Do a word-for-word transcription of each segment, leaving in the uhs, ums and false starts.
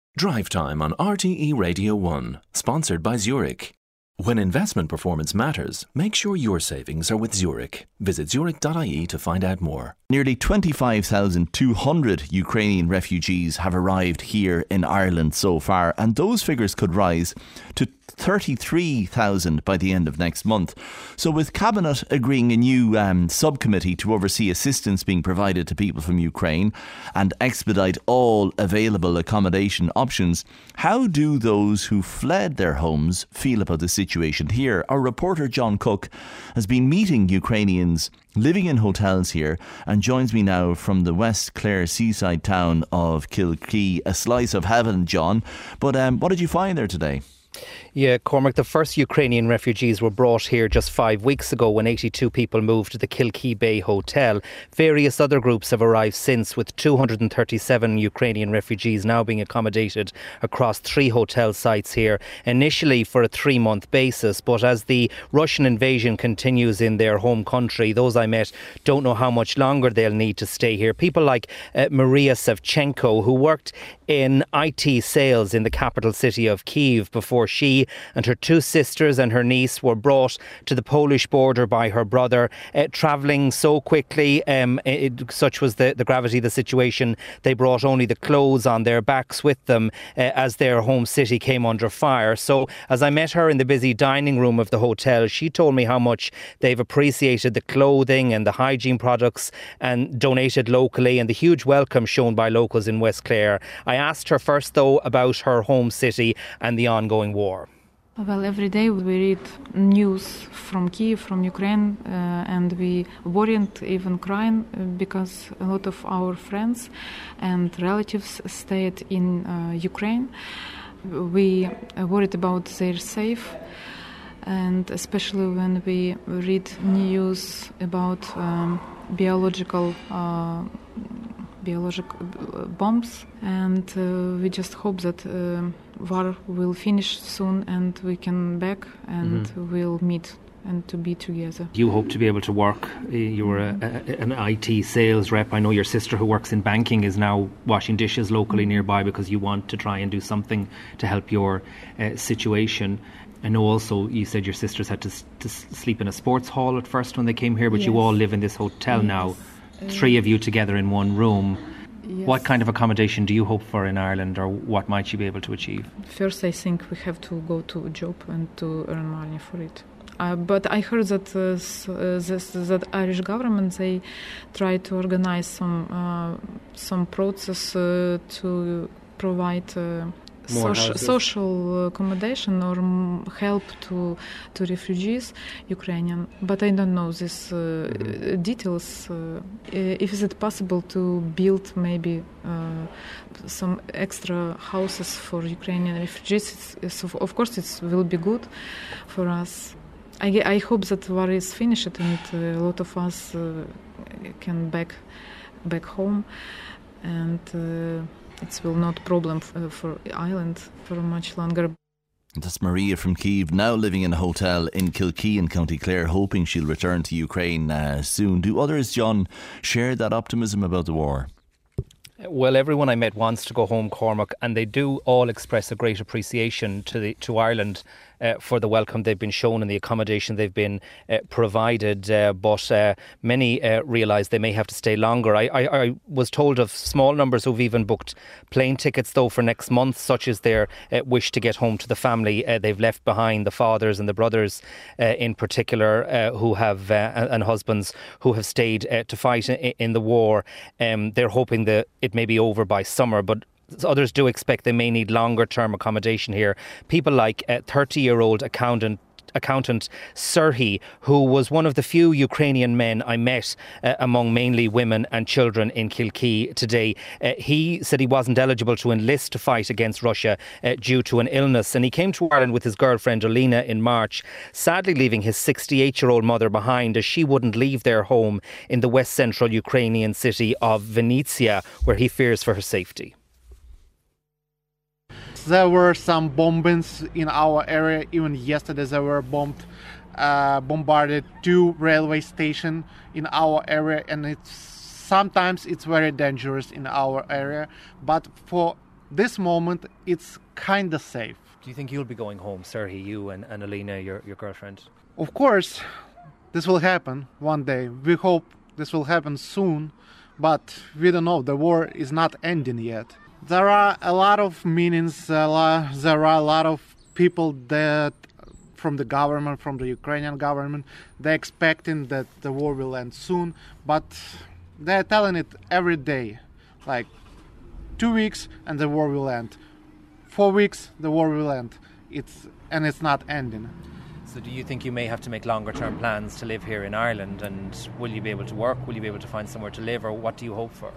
Drive Time on R T E Radio one, sponsored by Zurich. When investment performance matters, make sure your savings are with Zurich. Visit zurich dot I E to find out more. Nearly twenty-five thousand two hundred Ukrainian refugees have arrived here in Ireland so far, and those figures could rise to thirty-three thousand by the end of next month. So with Cabinet agreeing a new um, subcommittee to oversee assistance being provided to people from Ukraine and expedite all available accommodation options, how do those who fled their homes feel about the situation here? Our reporter John Cook has been meeting Ukrainians living in hotels here and joins me now from the West Clare seaside town of Kilkee. A slice of heaven, John. But um, what did you find there today? Yeah, Cormac, the first Ukrainian refugees were brought here just five weeks ago when eighty-two people moved to the Kilkee Bay Hotel. Various other groups have arrived since, with two hundred thirty-seven Ukrainian refugees now being accommodated across three hotel sites here, initially for a three-month basis. But as the Russian invasion continues in their home country, those I met don't know how much longer they'll need to stay here. People like uh, Maria Sevchenko, who worked in I T sales in the capital city of Kyiv before she and her two sisters and her niece were brought to the Polish border by her brother, uh, travelling so quickly, um, it, such was the, the gravity of the situation, they brought only the clothes on their backs with them uh, as their home city came under fire. So as I met her in the busy dining room of the hotel, she told me how much they've appreciated the clothing and the hygiene products and donated locally, and the huge welcome shown by locals in West Clare. I asked her first though about her home city and the ongoing war. Well, every day we read news from Kyiv, from Ukraine, uh, and we worried, even crying, uh, because a lot of our friends and relatives stayed in uh, Ukraine. We uh, worried about their safe, and especially when we read news about um, biological uh, biological bombs, and uh, we just hope that uh, war will finish soon and we can back and mm-hmm. we'll meet and to be together. You hope to be able to work. You were a, a, an I T sales rep. I know your sister, who works in banking, is now washing dishes locally nearby because you want to try and do something to help your uh, situation. I know also you said your sisters had to, to sleep in a sports hall at first when they came here, but yes. You all live in this hotel yes. now. Three of you together in one room. Yes. What kind of accommodation do you hope for in Ireland, or what might you be able to achieve? First, I think we have to go to a job and to earn money for it. Uh, but I heard that uh, this, that Irish government, they try to organize some uh, some process uh, to provide uh, Social, social accommodation or help to to refugees, Ukrainian. But I don't know these uh, mm-hmm. details. Uh, if is it possible to build maybe uh, some extra houses for Ukrainian refugees? It's, it's, of course, it will be good for us. I, I hope that war is finished and uh, a lot of us uh, can back back home, and. Uh, It will not problem f- for Ireland for much longer. That's Maria from Kyiv, now living in a hotel in Kilkee in County Clare, hoping she'll return to Ukraine uh, soon. Do others, John, share that optimism about the war? Well, everyone I met wants to go home, Cormac, and they do all express a great appreciation to the to Ireland uh, for the welcome they've been shown and the accommodation they've been uh, provided. Uh, but uh, many uh, realise they may have to stay longer. I, I, I was told of small numbers who've even booked plane tickets, though, for next month, such as their uh, wish to get home to the family uh, they've left behind, the fathers and the brothers uh, in particular, uh, who have uh, and husbands who have stayed uh, to fight in, in the war. Um, they're hoping that it may be over by summer, but others do expect they may need longer term accommodation here. People like a thirty-year-old accountant accountant Serhiy, who was one of the few Ukrainian men I met uh, among mainly women and children in Kilkee today. Uh, he said he wasn't eligible to enlist to fight against Russia uh, due to an illness, and he came to Ireland with his girlfriend Alina in March, sadly leaving his sixty-eight-year-old mother behind, as she wouldn't leave their home in the west central Ukrainian city of Vinnytsia, where he fears for her safety. There were some bombings in our area. Even yesterday there were bombed, uh, bombarded two railway stations in our area, and it's sometimes it's very dangerous in our area. But for this moment it's kind of safe. Do you think you'll be going home, Serhi, you and, and Alina, your, your girlfriend? Of course, this will happen one day. We hope this will happen soon, but we don't know. The war is not ending yet. There are a lot of meanings. A lot, there are a lot of people that, from the government, from the Ukrainian government, they're expecting that the war will end soon, but they're telling it every day, like two weeks and the war will end. Four weeks, the war will end. It's and it's not ending. So do you think you may have to make longer term plans to live here in Ireland, and will you be able to work? Will you be able to find somewhere to live, or what do you hope for?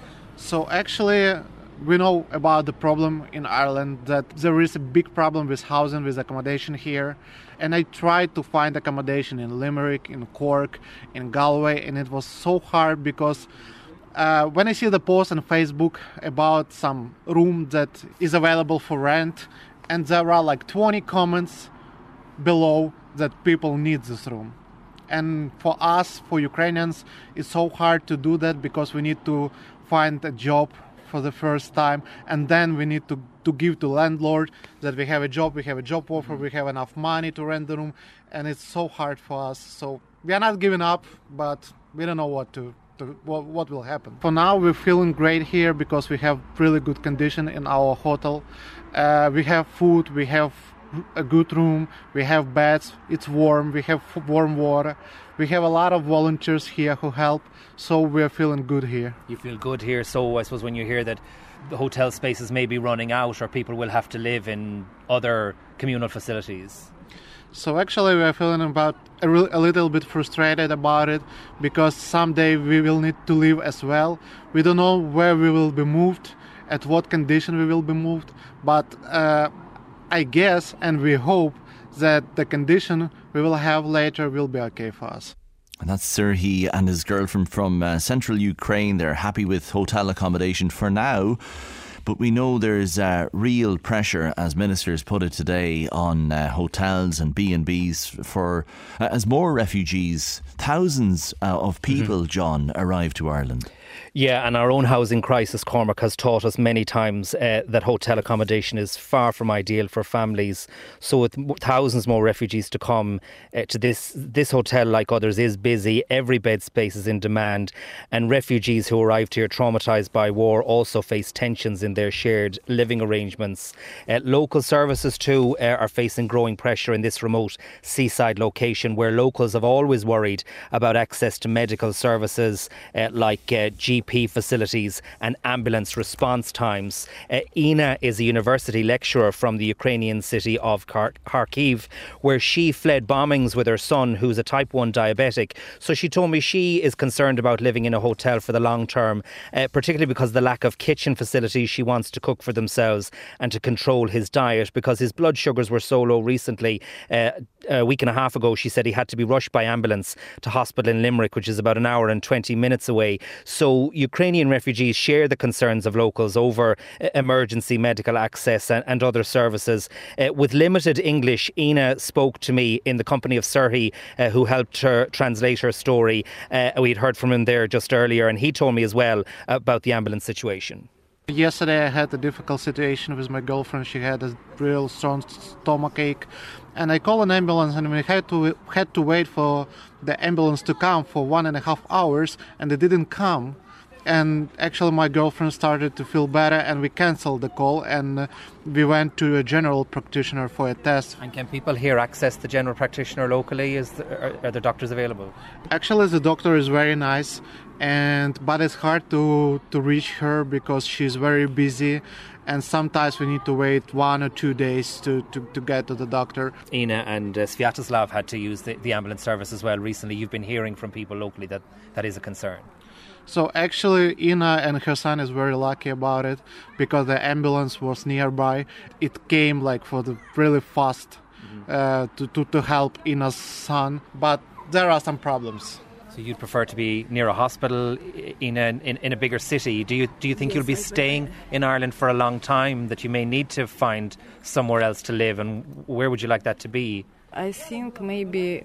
So actually, we know about the problem in Ireland, that there is a big problem with housing, with accommodation here. And I tried to find accommodation in Limerick, in Cork, in Galway, and it was so hard because uh, when I see the post on Facebook about some room that is available for rent, and there are like twenty comments below that people need this room. And for us, for Ukrainians, it's so hard to do that because we need to find a job for the first time, and then we need to, to give to landlord that we have a job, we have a job offer, we have enough money to rent the room, and it's so hard for us. So we are not giving up, but we don't know what to, to what, what will happen. For now, we're feeling great here because we have really good condition in our hotel. Uh, we have food, we have a good room, we have beds, it's warm, we have warm water, we have a lot of volunteers here who help, so we're feeling good here. You feel good here, so I suppose when you hear that the hotel spaces may be running out or people will have to live in other communal facilities. So actually we're feeling about a, re- a little bit frustrated about it because someday we will need to leave as well. We don't know where we will be moved, at what condition we will be moved, but uh, I guess and we hope that the condition we will have later will be okay for us. And that's Serhi and his girlfriend from uh, central Ukraine. They're happy with hotel accommodation for now. But we know there's uh, real pressure, as ministers put it today, on uh, hotels and B and Bs for uh, as more refugees, thousands uh, of people, mm-hmm. John, arrive to Ireland. Yeah, and our own housing crisis, Cormac, has taught us many times uh, that hotel accommodation is far from ideal for families. So with thousands more refugees to come uh, to this this hotel, like others, is busy. Every bed space is in demand. And refugees who arrived here traumatised by war also face tensions in their shared living arrangements. Uh, local services too uh, are facing growing pressure in this remote seaside location, where locals have always worried about access to medical services uh, like uh, G P facilities and ambulance response times. Uh, Ina is a university lecturer from the Ukrainian city of Kharkiv, where she fled bombings with her son, who's a type one diabetic. So she told me she is concerned about living in a hotel for the long term, uh, particularly because of the lack of kitchen facilities. She wants to cook for themselves and to control his diet because his blood sugars were so low recently. Uh, a week and a half ago, she said he had to be rushed by ambulance to hospital in Limerick, which is about an hour and twenty minutes away. So Ukrainian refugees share the concerns of locals over uh, emergency medical access and, and other services. Uh, with limited English, Ina spoke to me in the company of Serhi, uh, who helped her translate her story. Uh, we'd heard from him there just earlier, and he told me as well about the ambulance situation. Yesterday I had a difficult situation with my girlfriend. She had a real strong stomach ache, and I called an ambulance, and we had to had to wait for the ambulance to come for one and a half hours, and they didn't come. And actually my girlfriend started to feel better, and we cancelled the call, and we went to a general practitioner for a test. And can people here access the general practitioner locally? Is the, are, are there doctors available? Actually the doctor is very nice, and but it's hard to, to reach her because she's very busy, and sometimes we need to wait one or two days to, to, to get to the doctor. Ina and uh, Sviatoslav had to use the, the ambulance service as well recently. You've been hearing from people locally that that is a concern. So actually Ina and her son is very lucky about it because the ambulance was nearby. It came like for the really fast mm-hmm. uh, to, to, to help Ina's son, but there are some problems. So you'd prefer to be near a hospital in a, in, in a bigger city. Do you do you think yes, you'll be staying in Ireland for a long time, that you may need to find somewhere else to live, and where would you like that to be? I think maybe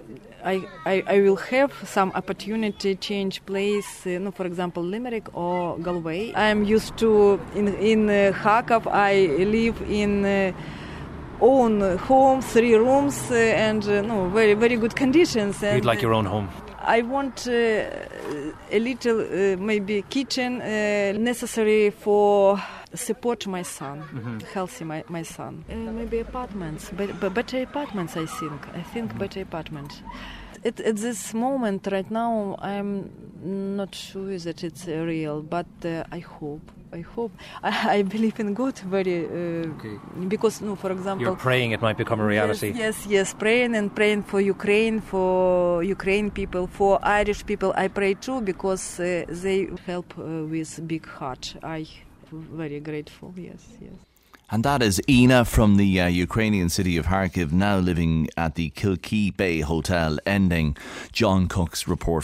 I, I, I will have some opportunity change place, uh, no, for example, Limerick or Galway. I am used to, in, in uh, Kharkov, I live in uh, own home, three rooms, uh, and uh, no, very, very good conditions. And, You'd like your own home? I want uh, a little, uh, maybe kitchen uh, necessary for support my son, mm-hmm. healthy my, my son. Uh, maybe apartments, but, but better apartments, I think. I think mm-hmm. better apartments. At, at this moment, right now, I'm not sure that it's uh, real, but uh, I hope. I hope. I, I believe in God very, uh, okay. because, no, for example... You're praying it might become a reality. Yes, yes, yes, praying and praying for Ukraine, for Ukraine people, for Irish people. I pray too, because uh, they help uh, with big heart. I very grateful, yes, yes. And that is Ina from the uh, Ukrainian city of Kharkiv, now living at the Kilkee Bay Hotel, ending John Cook's report.